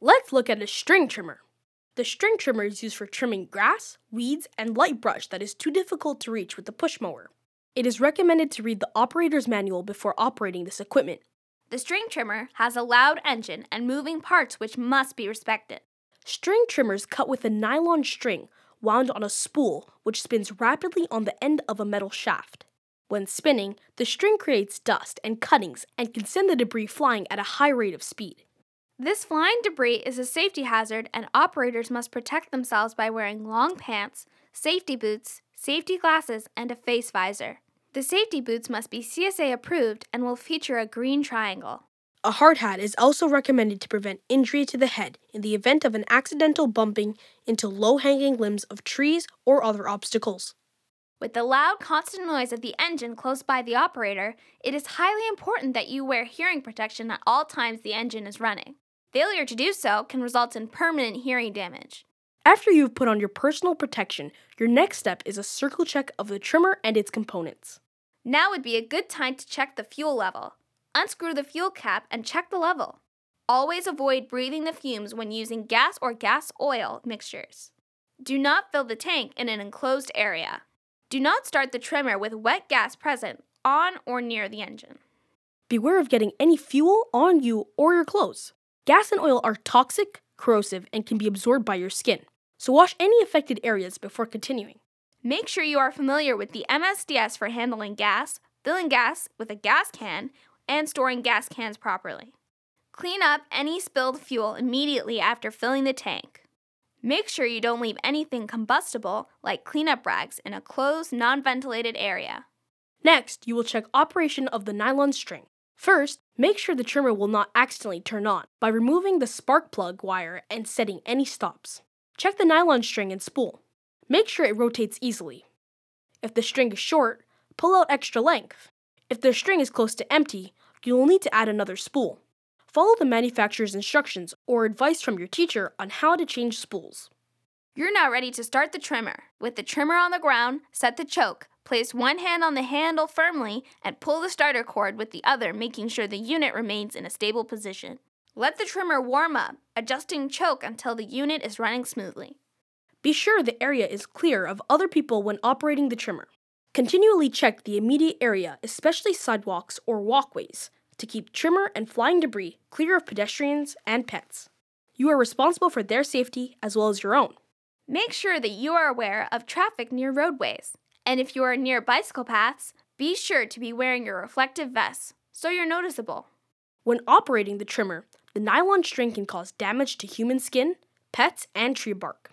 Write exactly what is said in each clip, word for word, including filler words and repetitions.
Let's look at a string trimmer. The string trimmer is used for trimming grass, weeds, and light brush that is too difficult to reach with the push mower. It is recommended to read the operator's manual before operating this equipment. The string trimmer has a loud engine and moving parts which must be respected. String trimmers cut with a nylon string wound on a spool which spins rapidly on the end of a metal shaft. When spinning, the string creates dust and cuttings and can send the debris flying at a high rate of speed. This flying debris is a safety hazard, and operators must protect themselves by wearing long pants, safety boots, safety glasses, and a face visor. The safety boots must be C S A approved and will feature a green triangle. A hard hat is also recommended to prevent injury to the head in the event of an accidental bumping into low-hanging limbs of trees or other obstacles. With the loud, constant noise of the engine close by the operator, it is highly important that you wear hearing protection at all times the engine is running. Failure to do so can result in permanent hearing damage. After you've put on your personal protection, your next step is a circle check of the trimmer and its components. Now would be a good time to check the fuel level. Unscrew the fuel cap and check the level. Always avoid breathing the fumes when using gas or gas oil mixtures. Do not fill the tank in an enclosed area. Do not start the trimmer with wet gas present on or near the engine. Beware of getting any fuel on you or your clothes. Gas and oil are toxic, corrosive, and can be absorbed by your skin, so wash any affected areas before continuing. Make sure you are familiar with the M S D S for handling gas, filling gas with a gas can, and storing gas cans properly. Clean up any spilled fuel immediately after filling the tank. Make sure you don't leave anything combustible, like cleanup rags, in a closed, non-ventilated area. Next, you will check operation of the nylon string. First, make sure the trimmer will not accidentally turn on by removing the spark plug wire and setting any stops. Check the nylon string and spool. Make sure it rotates easily. If the string is short, pull out extra length. If the string is close to empty, you will need to add another spool. Follow the manufacturer's instructions or advice from your teacher on how to change spools. You're now ready to start the trimmer. With the trimmer on the ground, set the choke. Place one hand on the handle firmly and pull the starter cord with the other, making sure the unit remains in a stable position. Let the trimmer warm up, adjusting choke until the unit is running smoothly. Be sure the area is clear of other people when operating the trimmer. Continually check the immediate area, especially sidewalks or walkways, to keep trimmer and flying debris clear of pedestrians and pets. You are responsible for their safety as well as your own. Make sure that you are aware of traffic near roadways. And if you are near bicycle paths, be sure to be wearing your reflective vests so you're noticeable. When operating the trimmer, the nylon string can cause damage to human skin, pets, and tree bark.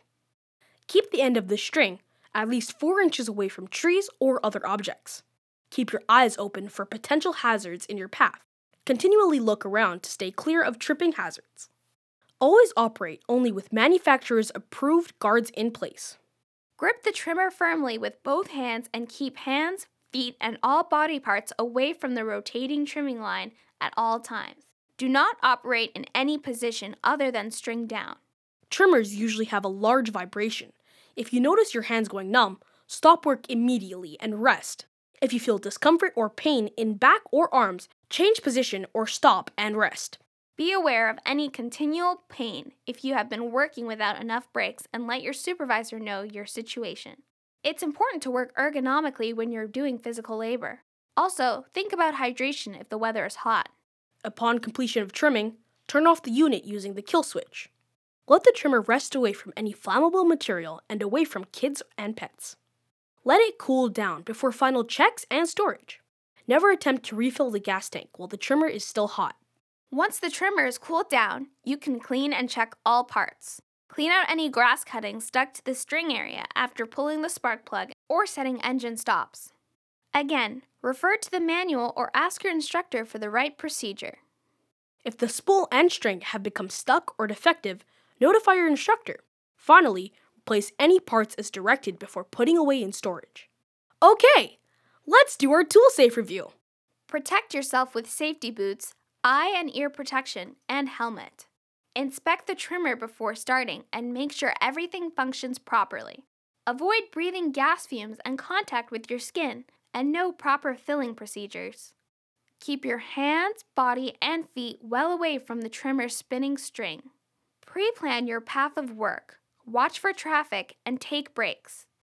Keep the end of the string at least four inches away from trees or other objects. Keep your eyes open for potential hazards in your path. Continually look around to stay clear of tripping hazards. Always operate only with manufacturer's approved guards in place. Grip the trimmer firmly with both hands and keep hands, feet, and all body parts away from the rotating trimming line at all times. Do not operate in any position other than string down. Trimmers usually have a large vibration. If you notice your hands going numb, stop work immediately and rest. If you feel discomfort or pain in back or arms, change position or stop and rest. Be aware of any continual pain if you have been working without enough breaks, and let your supervisor know your situation. It's important to work ergonomically when you're doing physical labor. Also, think about hydration if the weather is hot. Upon completion of trimming, turn off the unit using the kill switch. Let the trimmer rest away from any flammable material and away from kids and pets. Let it cool down before final checks and storage. Never attempt to refill the gas tank while the trimmer is still hot. Once the trimmer is cooled down, you can clean and check all parts. Clean out any grass cuttings stuck to the string area after pulling the spark plug or setting engine stops. Again, refer to the manual or ask your instructor for the right procedure. If the spool and string have become stuck or defective, notify your instructor. Finally, replace any parts as directed before putting away in storage. Okay, let's do our tool safe review. Protect yourself with safety boots, eye and ear protection, and helmet. Inspect the trimmer before starting and make sure everything functions properly. Avoid breathing gas fumes and contact with your skin, and know proper filling procedures. Keep your hands, body, and feet well away from the trimmer's spinning string. Pre-plan your path of work, watch for traffic, and take breaks.